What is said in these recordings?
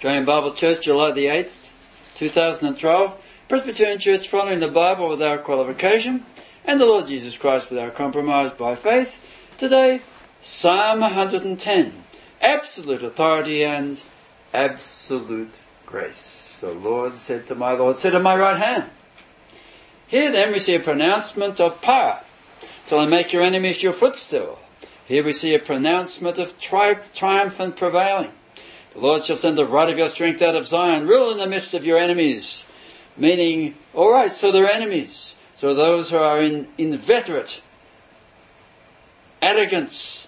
Australian Bible Church, July the 8th, 2012. Presbyterian Church, following the Bible without qualification and the Lord Jesus Christ without compromise by faith. Today, Psalm 110. Absolute authority and absolute grace. The Lord said to my Lord, sit at my right hand. Here then we see a pronouncement of power, till I make your enemies your footstool. Here we see a pronouncement of triumph and prevailing. The Lord shall send the rod of your strength out of Zion, rule in the midst of your enemies. Meaning, alright, so they're enemies. So those who are in inveterate arrogance.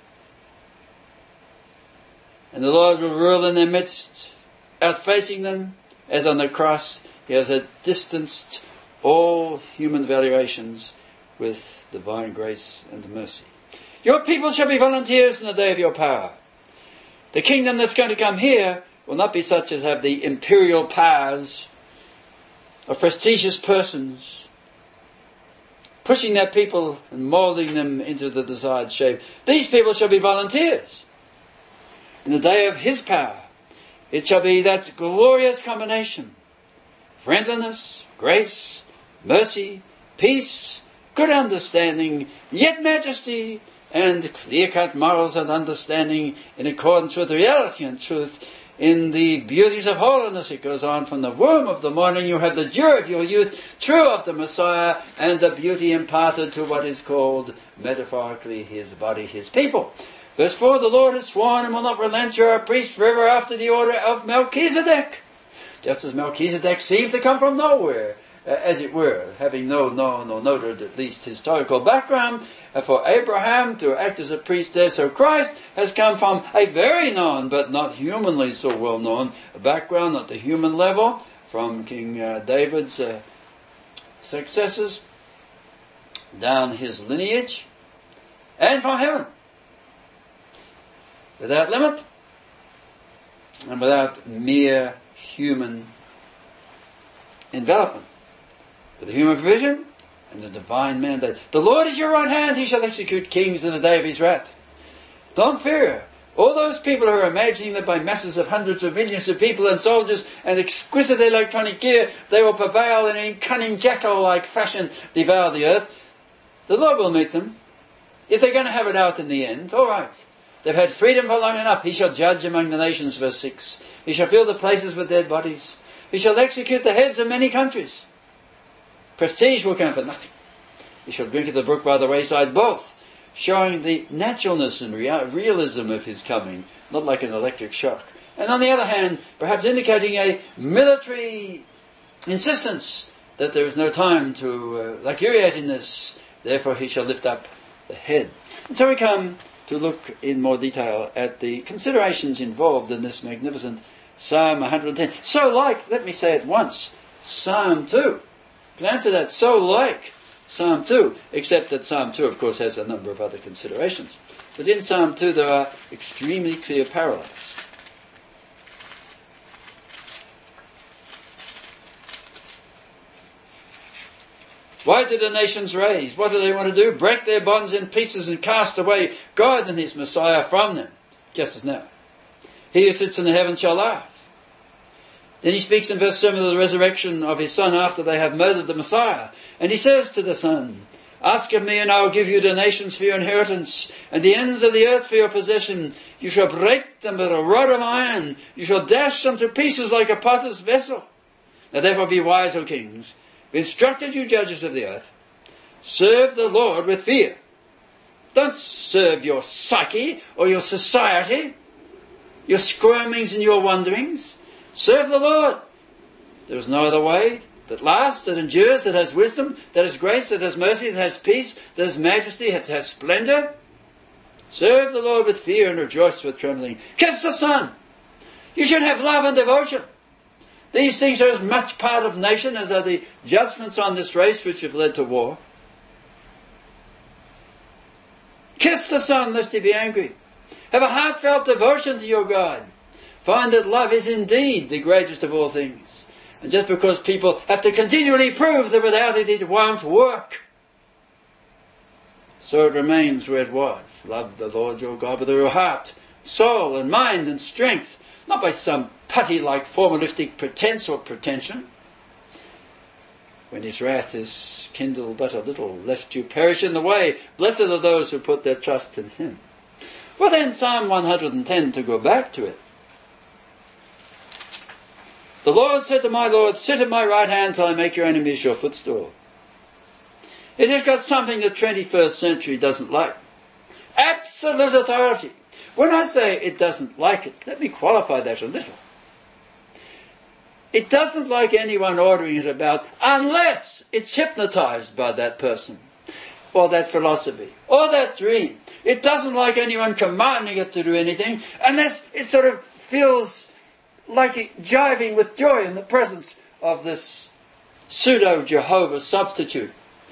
And the Lord will rule in their midst, outfacing them, as on the cross he has distanced all human valuations with divine grace and mercy. Your people shall be volunteers in the day of your power. The kingdom that's going to come here will not be such as have the imperial powers of prestigious persons, pushing their people and moulding them into the desired shape. These people shall be volunteers. In the day of his power, it shall be that glorious combination: friendliness, grace, mercy, peace, good understanding, yet majesty, and clear-cut morals and understanding in accordance with reality and truth. In the beauties of holiness, it goes on, from the womb of the morning you have the dew of your youth, true of the Messiah, and the beauty imparted to what is called, metaphorically, his body, his people. Verse 4, the Lord has sworn and will not relent, you are a priest forever after the order of Melchizedek. Just as Melchizedek seems to come from nowhere, as it were, having no known or noted at least historical background for Abraham to act as a priest there, so Christ has come from a very known, but not humanly so well known, background at the human level, from King David's successors, down his lineage, and from heaven, without limit, and without mere human envelopment. With the human provision and the divine mandate. The Lord is your right hand, he shall execute kings in the day of his wrath. Don't fear. All those people who are imagining that by masses of hundreds of millions of people and soldiers and exquisite electronic gear, they will prevail and in cunning jackal-like fashion devour the earth. The Lord will meet them. If they're going to have it out in the end, all right. They've had freedom for long enough. He shall judge among the nations, verse 6. He shall fill the places with dead bodies. He shall execute the heads of many countries. Prestige will count for nothing. He shall drink of the brook by the wayside, both showing the naturalness and realism of his coming, not like an electric shock. And on the other hand, perhaps indicating a military insistence that there is no time to luxuriate in this. Therefore he shall lift up the head. And so we come to look in more detail at the considerations involved in this magnificent Psalm 110. So like, let me say it once, Psalm 2. You can answer that, so like Psalm 2, except that Psalm 2, of course, has a number of other considerations. But in Psalm 2 there are extremely clear parallels. Why do the nations rage? What do they want to do? Break their bonds in pieces and cast away God and his Messiah from them, just as now. He who sits in the heavens shall laugh. Then he speaks in verse 7 of the resurrection of his Son after they have murdered the Messiah. And he says to the Son, ask of me and I will give you the nations for your inheritance and the ends of the earth for your possession. You shall break them with a rod of iron. You shall dash them to pieces like a potter's vessel. Now therefore be wise, O kings. Be instructed, you judges of the earth. Serve the Lord with fear. Don't serve your psyche or your society, your squirmings and your wanderings. Serve the Lord. There is no other way that lasts, that endures, that has wisdom, that has grace, that has mercy, that has peace, that has majesty, that has splendor. Serve the Lord with fear and rejoice with trembling. Kiss the Son. You should have love and devotion. These things are as much part of nation as are the judgments on this race which have led to war. Kiss the Son lest he be angry. Have a heartfelt devotion to your God. Find that love is indeed the greatest of all things. And just because people have to continually prove that without it, it won't work, so it remains where it was. Love the Lord your God with all your heart, soul and mind and strength, not by some putty-like formalistic pretense or pretension, when his wrath is kindled but a little, lest you perish in the way. Blessed are those who put their trust in him. Well then, Psalm 110, to go back to it. The Lord said to my Lord, sit at my right hand till I make your enemies your footstool. It has got something the 21st century doesn't like. Absolute authority. When I say it doesn't like it, let me qualify that a little. It doesn't like anyone ordering it about unless it's hypnotized by that person, or that philosophy, or that dream. It doesn't like anyone commanding it to do anything unless it sort of feels like it jiving with joy in the presence of this pseudo-Jehovah substitute.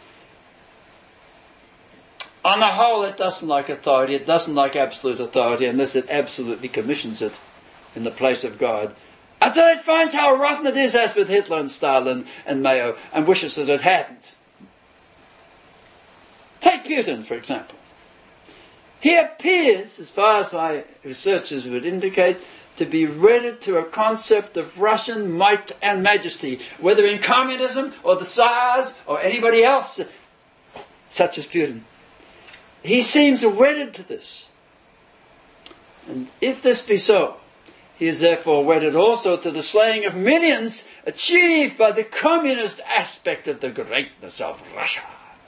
On the whole, it doesn't like authority. It doesn't like absolute authority unless it absolutely commissions it in the place of God, until it finds how rotten it is, as with Hitler and Stalin and Mao, and wishes that it hadn't. Take Putin, for example. He appears, as far as my researches would indicate, to be wedded to a concept of Russian might and majesty, whether in communism or the Tsars or anybody else, such as Putin. He seems wedded to this. And if this be so, he is therefore wedded also to the slaying of millions achieved by the communist aspect of the greatness of Russia.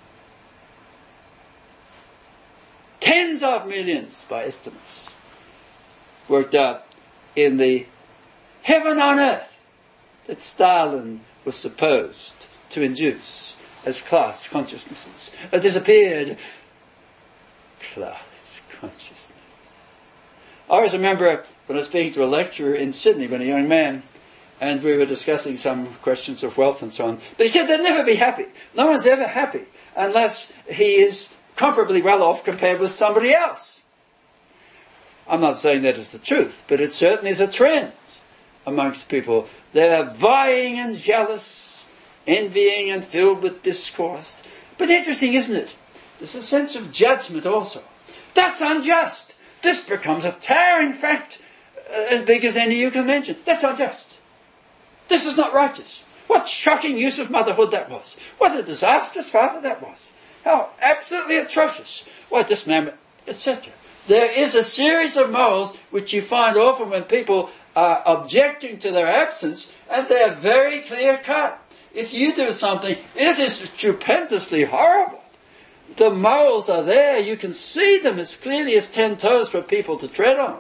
Tens of millions, by estimates, worked out in the heaven on earth that Stalin was supposed to induce as class consciousnesses. A disappeared class consciousness. I always remember when I was speaking to a lecturer in Sydney when a young man, and we were discussing some questions of wealth and so on. But he said they'll never be happy. No one's ever happy unless he is comparably well off compared with somebody else. I'm not saying that is the truth, but it certainly is a trend amongst people. They're vying and jealous, envying and filled with discourse. But interesting, isn't it? There's a sense of judgment also. That's unjust. This becomes a towering fact as big as any you can mention. That's unjust. This is not righteous. What shocking use of motherhood that was. What a disastrous father that was. How absolutely atrocious. Why, this man, etc. There is a series of morals which you find often when people are objecting to their absence, and they're very clear-cut. If you do something, it is stupendously horrible. The morals are there. You can see them as clearly as 10 toes for people to tread on.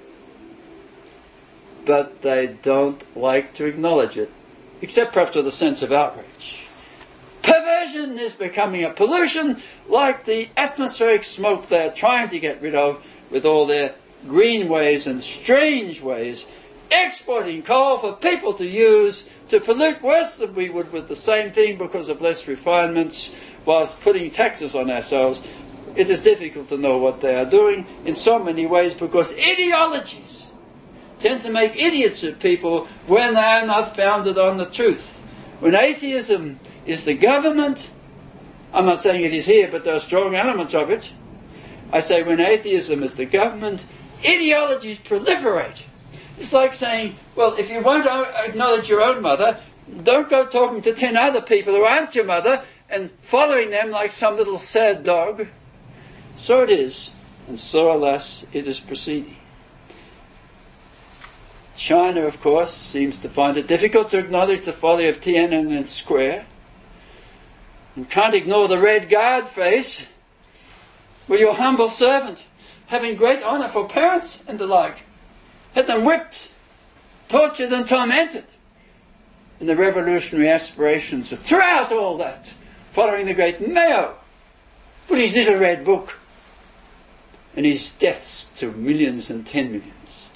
But they don't like to acknowledge it, except perhaps with a sense of outrage. Perversion is becoming a pollution like the atmospheric smoke they're trying to get rid of with all their green ways and strange ways, exporting coal for people to use to pollute worse than we would with the same thing because of less refinements, whilst putting taxes on ourselves. It is difficult to know what they are doing in so many ways because ideologies tend to make idiots of people when they are not founded on the truth. When atheism is the government, I'm not saying it is here, but there are strong elements of it. I say when atheism is the government, ideologies proliferate. It's like saying, well, if you won't acknowledge your own mother, don't go talking to 10 other people who aren't your mother and following them like some little sad dog. So it is, and so, alas, it is proceeding. China, of course, seems to find it difficult to acknowledge the folly of Tiananmen Square, and can't ignore the Red Guard face, where your humble servant, having great honour for parents and the like, had them whipped, tortured and tormented in the revolutionary aspirations throughout all that, following the great Mao with his little red book and his deaths to millions and 10 millions.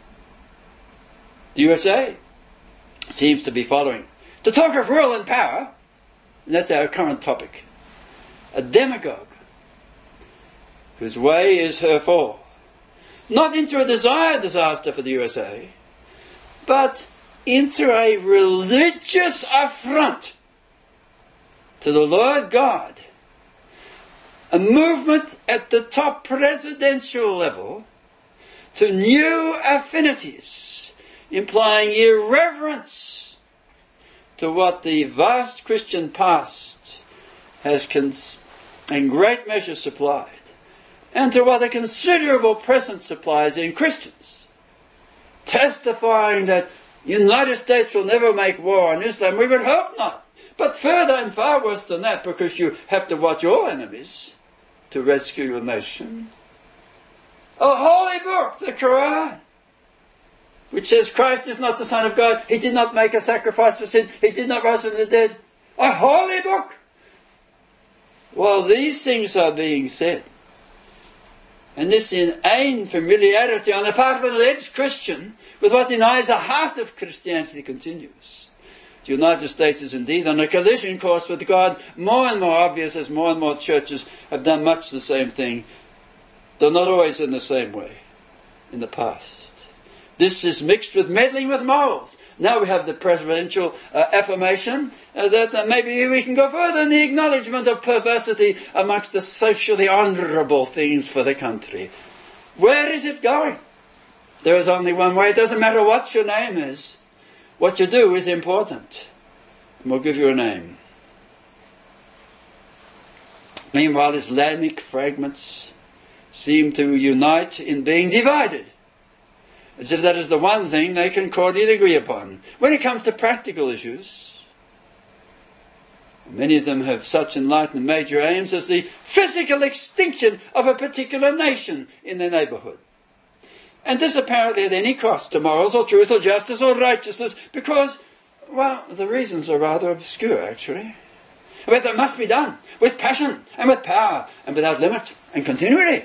The USA seems to be following. To talk of rule and power, and that's our current topic, a demagogue whose way is her fall. Not into a desired disaster for the USA, but into a religious affront to the Lord God. A movement at the top presidential level to new affinities, implying irreverence to what the vast Christian past has in great measure supplied, and to what a considerable present supplies in Christians, testifying that the United States will never make war on Islam. We would hope not. But further and far worse than that, because you have to watch all enemies to rescue your nation. A holy book, the Quran, which says Christ is not the Son of God. He did not make a sacrifice for sin. He did not rise from the dead. A holy book. While these things are being said, and this inane familiarity on the part of an alleged Christian with what denies the heart of Christianity continues. The United States is indeed on a collision course with God, more and more obvious as more and more churches have done much the same thing, though not always in the same way, in the past. This is mixed with meddling with morals. Now we have the presidential affirmation that maybe we can go further in the acknowledgement of perversity amongst the socially honourable things for the country. Where is it going? There is only one way. It doesn't matter what your name is. What you do is important. And we'll give you a name. Meanwhile, Islamic fragments seem to unite in being divided, as if that is the one thing they can cordially agree upon. When it comes to practical issues, many of them have such enlightened major aims as the physical extinction of a particular nation in their neighbourhood. And this apparently at any cost to morals or truth or justice or righteousness, because, well, the reasons are rather obscure, actually. But it must be done with passion and with power and without limit and continuity.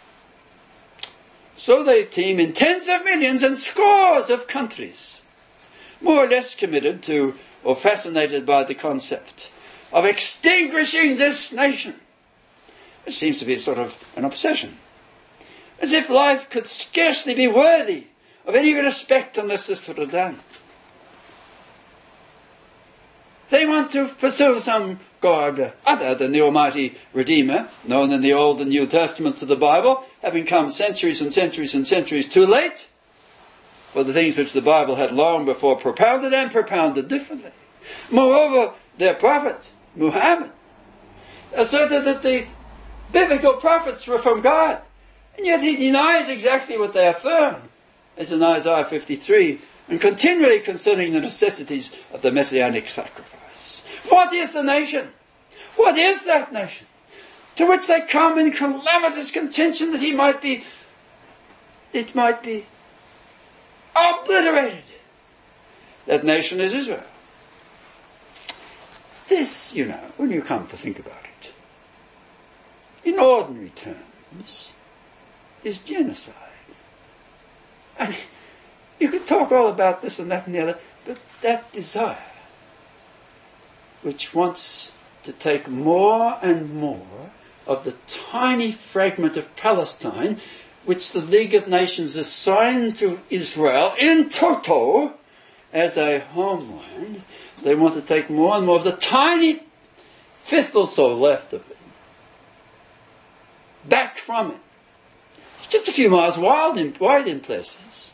So they team in tens of millions and scores of countries, more or less committed to or fascinated by the concept of extinguishing this nation. It seems to be sort of an obsession, as if life could scarcely be worthy of any respect unless this were done. They want to pursue some God other than the Almighty Redeemer, known in the Old and New Testaments of the Bible, having come centuries and centuries and centuries too late for the things which the Bible had long before propounded and propounded differently. Moreover, their prophet, Muhammad, asserted that the biblical prophets were from God, and yet he denies exactly what they affirm, as in Isaiah 53, and continually concerning the necessities of the messianic sacrifice. What is the nation? What is that nation? To which they come in calamitous contention that it might be obliterated. That nation is Israel. This, when you come to think about it, in ordinary terms, is genocide. I mean, you could talk all about this and that and the other, but that desire, which wants to take more and more of the tiny fragment of Palestine, which the League of Nations assigned to Israel in toto as a homeland, they want to take more and more of the tiny fifth or so left of it, back from it. It's just a few miles wide in places.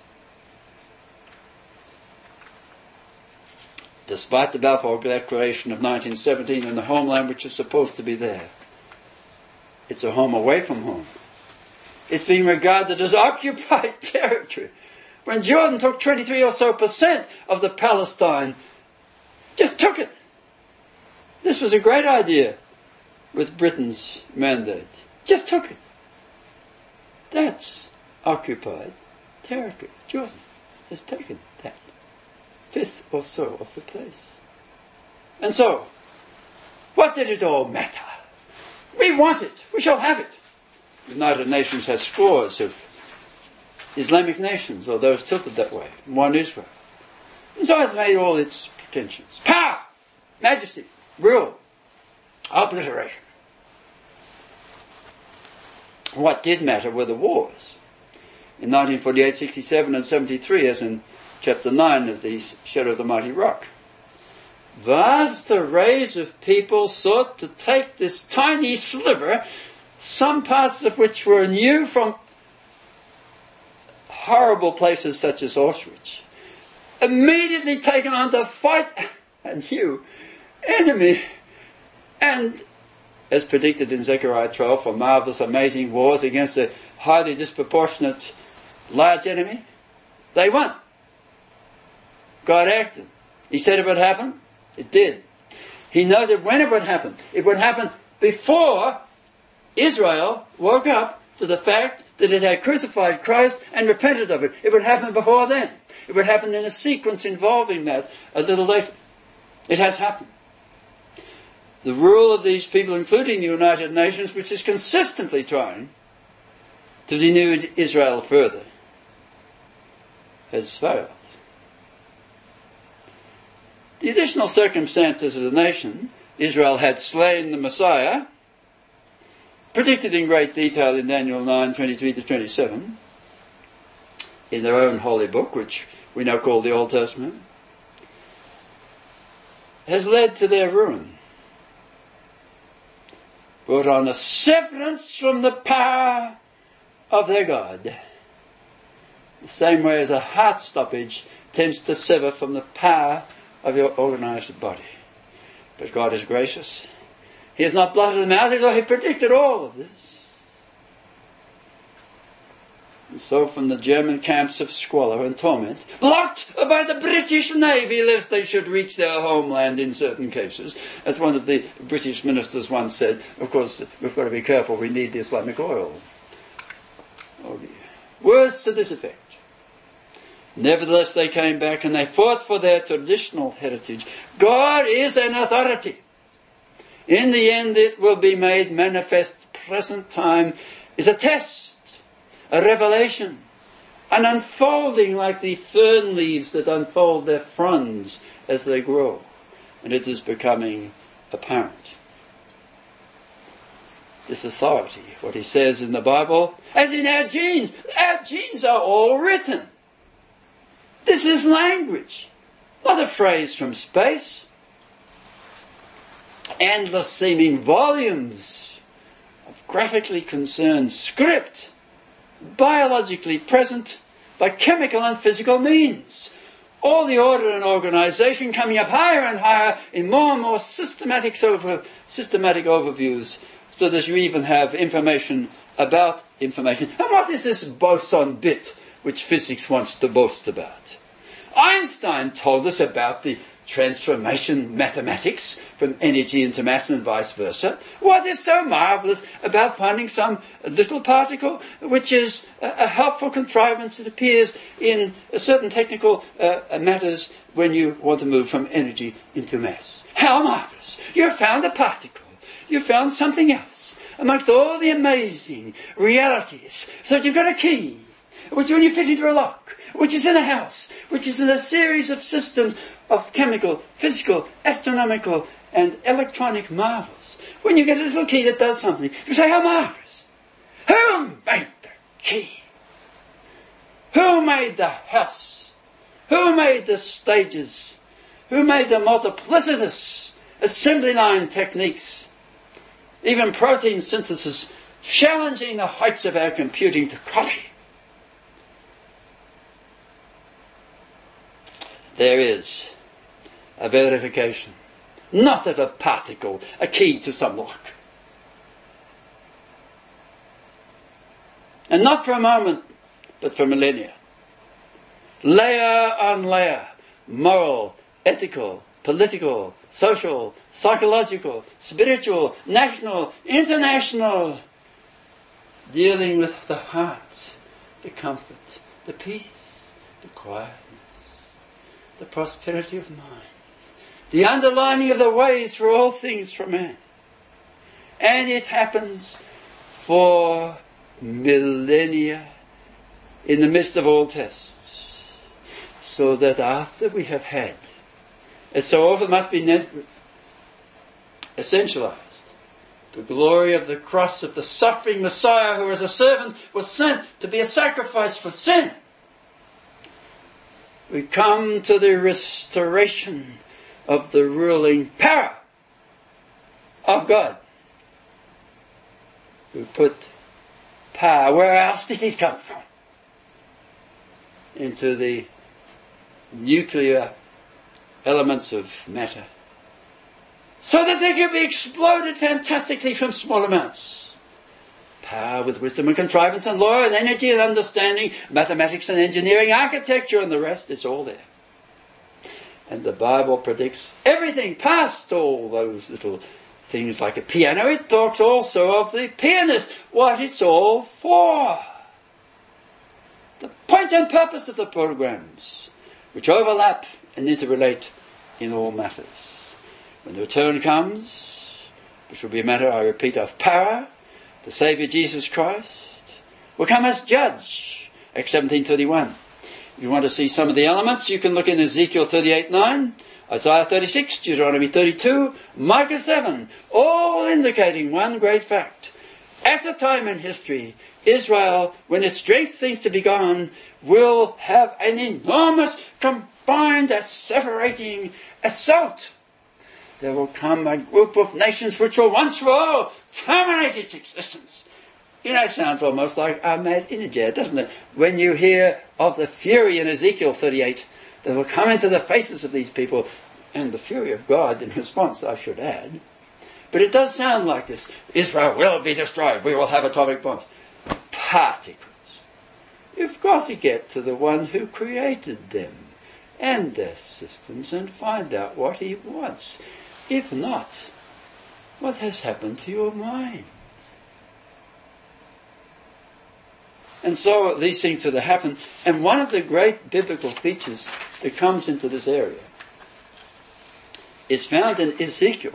Despite the Balfour Declaration of 1917 and the homeland which is supposed to be there, it's a home away from home. It's being regarded as occupied territory. When Jordan took 23% or so of the Palestine, just took it. This was a great idea with Britain's mandate. Just took it. That's occupied territory. Jordan has taken that fifth or so of the place. And so, what did it all matter? We want it. We shall have it. The United Nations has scores of Islamic nations, or those tilted that way. One Israel. And so it's made all its pretensions. Power, majesty, rule, obliteration. What did matter were the wars. In 1948, 67 and 73, as in chapter 9 of the Shadow of the Mighty Rock. Vast arrays of people sought to take this tiny sliver, some parts of which were new from horrible places such as Auschwitz, immediately taken on to fight a new enemy. And as predicted in Zechariah 12, for marvelous, amazing wars against a highly disproportionate large enemy, they won. God acted. He said it would happen. It did. He noted when it would happen. It would happen before Israel woke up to the fact that it had crucified Christ and repented of it. It would happen before then. It would happen in a sequence involving that a little later. It has happened. The rule of these people, including the United Nations, which is consistently trying to denude Israel further, has failed. The additional circumstances of the nation, Israel had slain the Messiah, predicted in great detail in Daniel 9:23-27, in their own holy book, which we now call the Old Testament, has led to their ruin. Brought on a severance from the power of their God. The same way as a heart stoppage tends to sever from the power of your organized body. But God is gracious. He has not blotted them out, He predicted all of this. And so from the German camps of squalor and torment, blocked by the British Navy lest they should reach their homeland in certain cases, as one of the British ministers once said, of course, we've got to be careful, we need the Islamic oil. Words to this effect. Nevertheless, they came back and they fought for their traditional heritage. God is an authority. In the end, it will be made manifest. Present time is a test, a revelation, an unfolding like the fern leaves that unfold their fronds as they grow. And it is becoming apparent. This authority, what he says in the Bible, as in our genes are all written. This is language, not a phrase from space. Endless seeming volumes of graphically concerned script, biologically present by chemical and physical means. All the order and organization coming up higher and higher in more and more systematic overviews, so that you even have information about information. And what is this boson bit which physics wants to boast about? Einstein told us about the transformation mathematics from energy into mass and vice versa. What is so marvelous about finding some little particle which is a helpful contrivance that appears in certain technical matters when you want to move from energy into mass? How marvelous! You've found a particle. You found something else amongst all the amazing realities. So you've got a key, which when you fit into a lock, which is in a house, which is in a series of systems of chemical, physical, astronomical, and electronic marvels. When you get a little key that does something, you say, how marvelous! Who made the key? Who made the house? Who made the stages? Who made the multiplicitous assembly line techniques? Even protein synthesis, challenging the heights of our computing to copy. There is a verification, not of a particle, a key to some lock. And not for a moment, but for millennia. Layer on layer, moral, ethical, political, social, psychological, spiritual, national, international, dealing with the heart, the comfort, the peace, the quietness, the prosperity of mind, the underlining of the ways for all things for man. And it happens for millennia in the midst of all tests, so that after we have had, as so often must be essentialized, the glory of the cross of the suffering Messiah who as a servant was sent to be a sacrifice for sin, we come to the restoration of the ruling power of God, who put power, where else did it come from? Into the nuclear elements of matter, so that they can be exploded fantastically from small amounts. Power with wisdom and contrivance and law and energy and understanding, mathematics and engineering, architecture and the rest, it's all there. And the Bible predicts everything past all those little things like a piano. It talks also of the pianist, what it's all for. The point and purpose of the programs, which overlap and interrelate in all matters. When the return comes, which will be a matter, I repeat, of power, the Saviour Jesus Christ will come as judge. Acts 17:31. If you want to see some of the elements, you can look in Ezekiel 38:9, Isaiah 36, Deuteronomy 32, Micah 7, all indicating one great fact. At a time in history, Israel, when its strength seems to be gone, will have an enormous combined asseverating assault. There will come a group of nations which will once for all terminate its existence. You know, it sounds almost like Ahmadinejad, doesn't it? When you hear of the fury in Ezekiel 38 that will come into the faces of these people, and the fury of God in response, I should add. But it does sound like this. Israel will be destroyed. We will have atomic bombs. Particles. You've got to get to the one who created them and their systems and find out what he wants. If not, what has happened to your mind? And so these things are to happen. And one of the great biblical features that comes into this area is found in Ezekiel.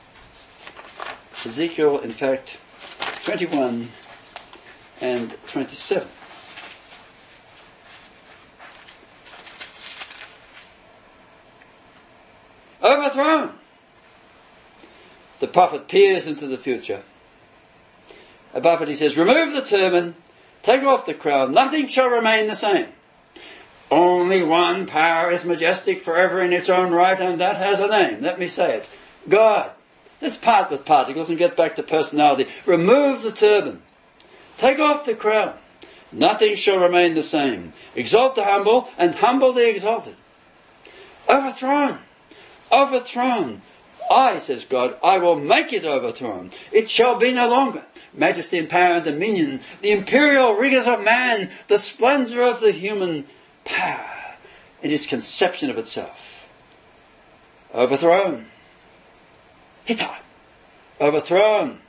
Ezekiel, in fact, 21 and 27. Overthrown. The prophet peers into the future. Above it he says, remove the turban, take off the crown, nothing shall remain the same. Only one power is majestic forever in its own right, and that has a name. Let me say it. God. Let's part with particles and get back to personality. Remove the turban. Take off the crown. Nothing shall remain the same. Exalt the humble and humble the exalted. Overthrown. Overthrown. I, says God, I will make it overthrown. It shall be no longer. Majesty and power and dominion, the imperial rigours of man, the splendour of the human power in its conception of itself. Overthrown. Hittite. Overthrown.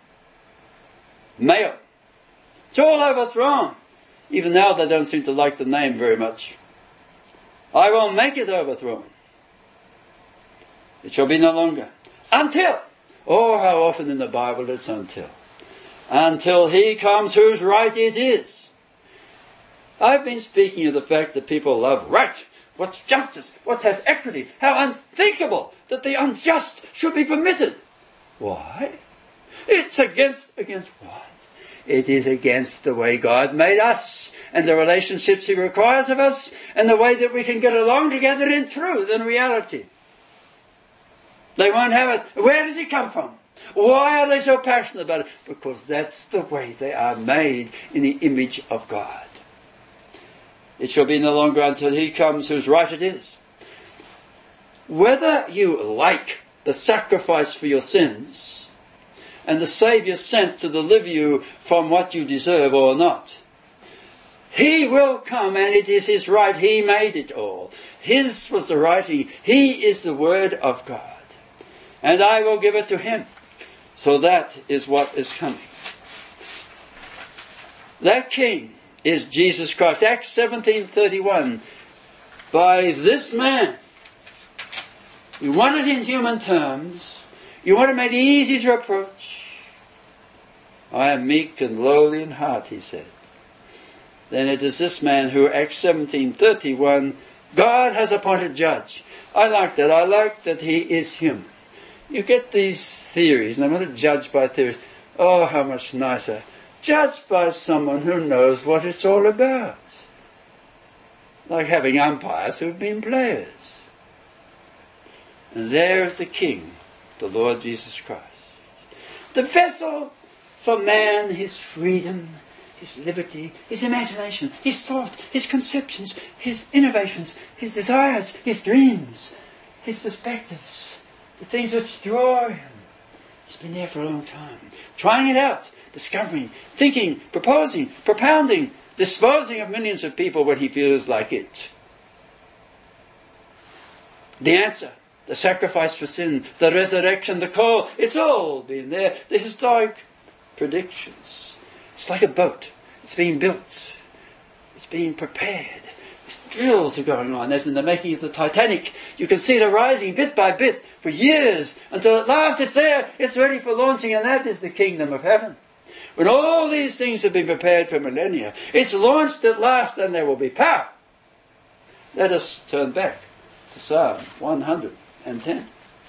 Male. It's all overthrown. Even now they don't seem to like the name very much. I will make it overthrown. It shall be no longer. Until. Oh, how often in the Bible it's until. Until he comes whose right it is. I've been speaking of the fact that people love right. What's justice? What has equity? How unthinkable that the unjust should be permitted. Why? It's against what? It is against the way God made us and the relationships he requires of us and the way that we can get along together in truth and reality. They won't have it. Where does it come from? Why are they so passionate about it? Because that's the way they are made in the image of God. It shall be no longer until he comes whose right it is. Whether you like the sacrifice for your sins and the Saviour sent to deliver you from what you deserve or not, he will come, and it is his right. He made it all. His was the writing. He is the Word of God. And I will give it to him. So that is what is coming. That King is Jesus Christ. Acts 17:31. By this man, you want it in human terms. You want to make it easy to approach. I am meek and lowly in heart, he said. Then it is this man who, Acts 17:31, God has appointed judge. I like that. I like that he is human. You get these theories, and I'm going to judge by theories. Oh, how much nicer. Judge by someone who knows what it's all about. Like having umpires who've been players. And there is the King, the Lord Jesus Christ. The vessel for man, his freedom, his liberty, his imagination, his thought, his conceptions, his innovations, his desires, his dreams, his perspectives, the things which draw him. He's been there for a long time, trying it out, discovering, thinking, proposing, propounding, disposing of millions of people when he feels like it. The answer, the sacrifice for sin, the resurrection, the call, it's all been there. The historic predictions. It's like a boat. It's being built. It's being prepared. Drills are going on, as in the making of the Titanic. You can see it arising bit by bit for years, until at last it's there, it's ready for launching, and that is the kingdom of heaven. When all these things have been prepared for millennia, it's launched at last, and there will be power. Let us turn back to Psalm 110.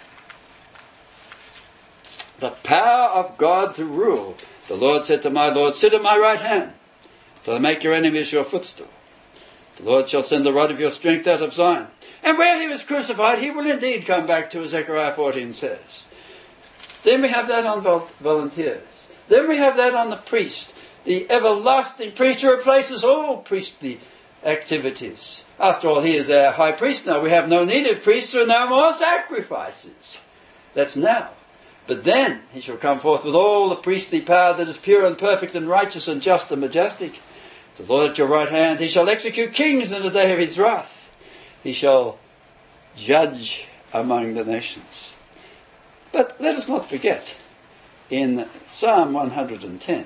The power of God to rule. The Lord said to my Lord, sit at my right hand, till I make your enemies your footstool. The Lord shall send the rod of your strength out of Zion. And where he was crucified, he will indeed come back to, as Zechariah 14 says. Then we have that on volunteers. Then we have that on the priest, the everlasting priest who replaces all priestly activities. After all, he is our high priest now. We have no need of priests, or no more sacrifices. That's now. But then he shall come forth with all the priestly power that is pure and perfect and righteous and just and majestic. The Lord at your right hand, he shall execute kings in the day of his wrath. He shall judge among the nations. But let us not forget, in Psalm 110,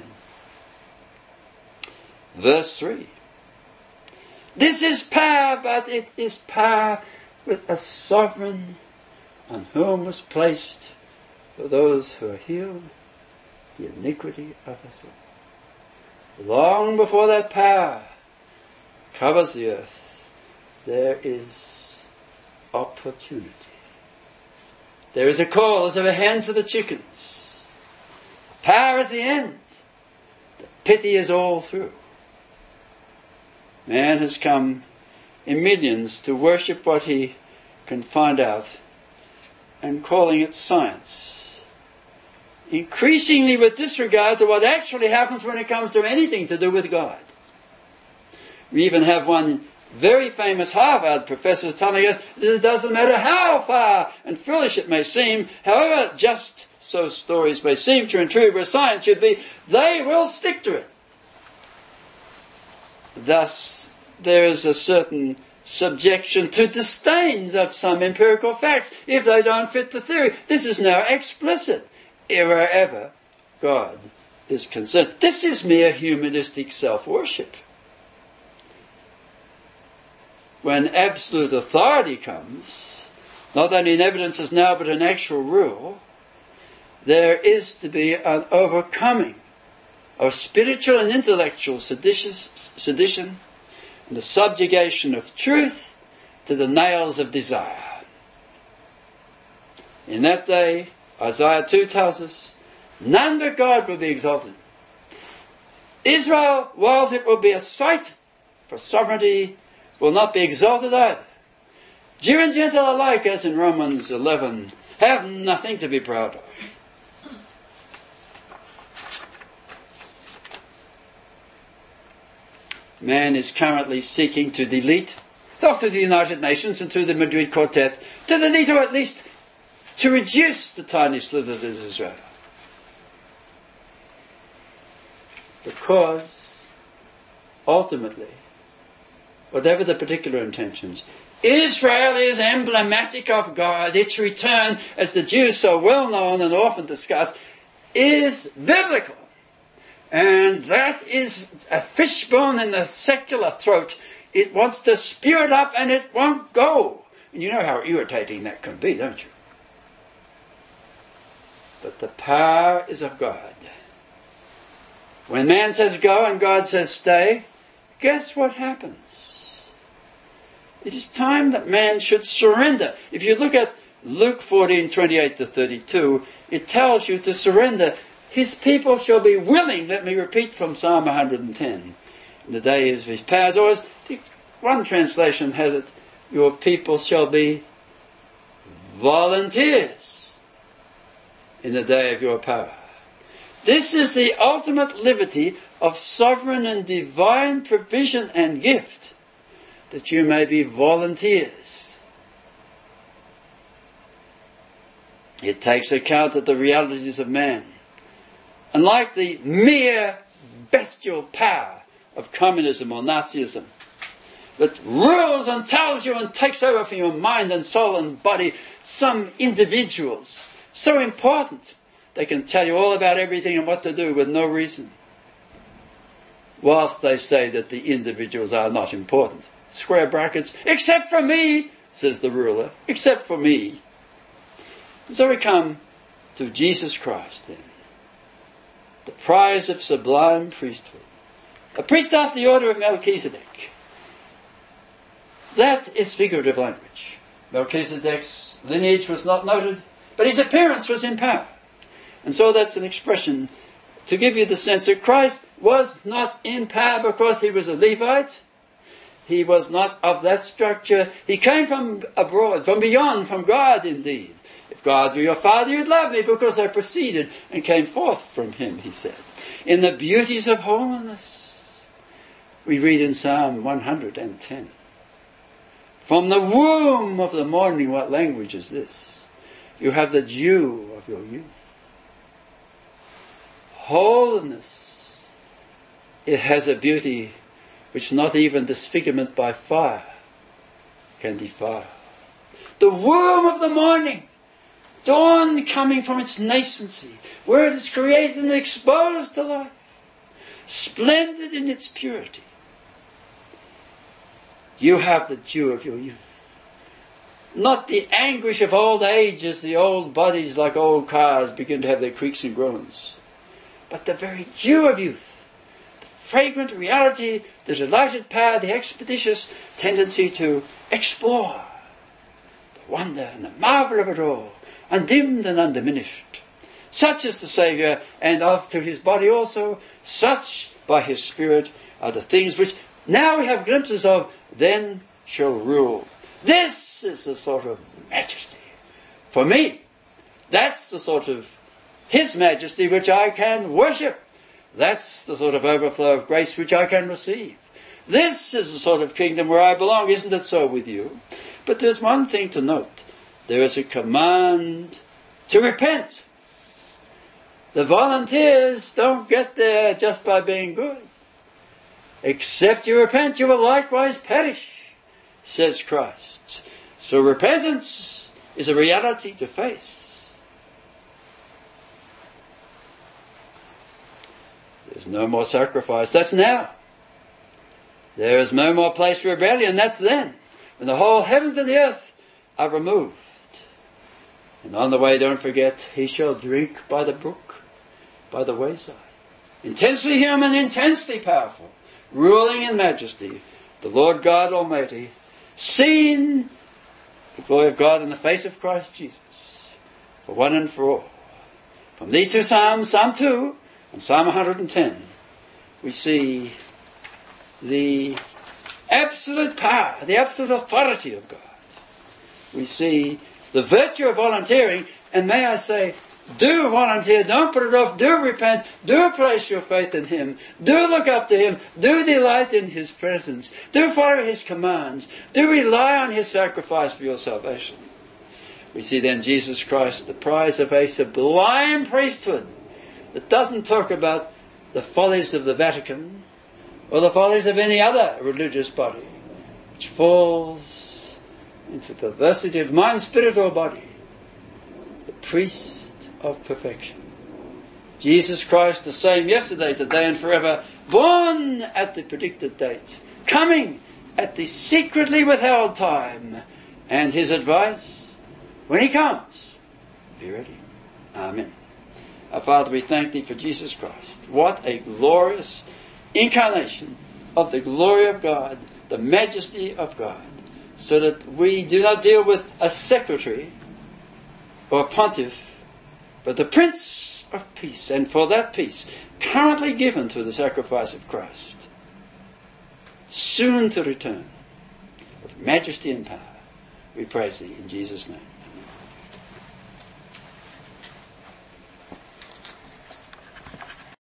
verse 3, this is power, but it is power with a sovereign on whom was placed for those who are healed the iniquity of us all. Long before that power covers the earth, there is opportunity. There is a call as of a hen to the chickens. Power is the end. The pity is all through. Man has come in millions to worship what he can find out and calling it science. Increasingly with disregard to what actually happens when it comes to anything to do with God. We even have one very famous Harvard professor telling us that it doesn't matter how far and foolish it may seem, however just so stories may seem to intrude where science should be, they will stick to it. Thus, there is a certain subjection to disdains of some empirical facts if they don't fit the theory. This is now explicit wherever God is concerned. This is mere humanistic self-worship. When absolute authority comes, not only in evidence as now but in actual rule, there is to be an overcoming of spiritual and intellectual sedition and the subjugation of truth to the nails of desire. In that day, Isaiah 2 tells us, none but God will be exalted. Israel, whilst it will be a sight for sovereignty, will not be exalted either. Jew and Gentile alike, as in Romans 11, have nothing to be proud of. Man is currently seeking to delete, through the United Nations and through the Madrid Quartet, to delete or at least to reduce the tiny sliver that is Israel. Because, ultimately, whatever the particular intentions, Israel is emblematic of God. Its return, as the Jews so well known and often discuss, is biblical. And that is a fishbone in the secular throat. It wants to spew it up and it won't go. And you know how irritating that can be, don't you? But the power is of God. When man says go and God says stay, guess what happens? It is time that man should surrender. If you look at Luke 14:28-32, it tells you to surrender. His people shall be willing, let me repeat from Psalm 110, in the days of his powers. Or as one translation has it, your people shall be volunteers in the day of your power. This is the ultimate liberty of sovereign and divine provision and gift, that you may be volunteers. It takes account of the realities of man. Unlike the mere bestial power of communism or Nazism, that rules and tells you and takes over from your mind and soul and body, some individuals, so important, they can tell you all about everything and what to do with no reason, whilst they say that the individuals are not important. Square brackets, except for me, says the ruler, except for me. So we come to Jesus Christ then, the prize of sublime priesthood, a priest after the order of Melchizedek. That is figurative language. Melchizedek's lineage was not noted, but his appearance was in power. And so that's an expression to give you the sense that Christ was not in power because he was a Levite. He was not of that structure. He came from abroad, from beyond, from God indeed. If God were your Father, you'd love me because I proceeded and came forth from him, he said. In the beauties of holiness, we read in Psalm 110. From the womb of the morning, what language is this? You have the dew of your youth. Holiness, it has a beauty which not even disfigurement by fire can defile. The womb of the morning, dawn coming from its nascency, where it is created and exposed to life, splendid in its purity. You have the dew of your youth. Not the anguish of old age as the old bodies like old cars begin to have their creaks and groans, but the very dew of youth. Fragrant reality, the delighted power, the expeditious tendency to explore, the wonder and the marvel of it all, undimmed and undiminished. Such is the Saviour, and of to his body also, such by his Spirit are the things which now we have glimpses of, then shall rule. This is the sort of majesty. For me, that's the sort of his majesty which I can worship. That's the sort of overflow of grace which I can receive. This is the sort of kingdom where I belong, isn't it so with you? But there's one thing to note. There is a command to repent. The volunteers don't get there just by being good. Except you repent, you will likewise perish, says Christ. So repentance is a reality to face. There's no more sacrifice. That's now. There is no more place for rebellion. That's then. When the whole heavens and the earth are removed. And on the way, don't forget, he shall drink by the brook, by the wayside. Intensely human, intensely powerful, ruling in majesty, the Lord God Almighty, seen the glory of God in the face of Christ Jesus, for one and for all. From these two Psalms, Psalm 2, in Psalm 110, we see the absolute power, the absolute authority of God. We see the virtue of volunteering, and may I say, do volunteer, don't put it off, do repent, do place your faith in him, do look up to him, do delight in his presence, do follow his commands, do rely on his sacrifice for your salvation. We see then Jesus Christ, the prize of a sublime priesthood, that doesn't talk about the follies of the Vatican or the follies of any other religious body, which falls into perversity of mind, spirit or body. The priest of perfection. Jesus Christ, the same yesterday, today and forever, born at the predicted date, coming at the secretly withheld time, and his advice, when he comes, be ready. Amen. Our Father, we thank thee for Jesus Christ. What a glorious incarnation of the glory of God, the majesty of God, so that we do not deal with a secretary or a pontiff, but the Prince of Peace, and for that peace, currently given through the sacrifice of Christ, soon to return, with majesty and power. We praise thee in Jesus' name.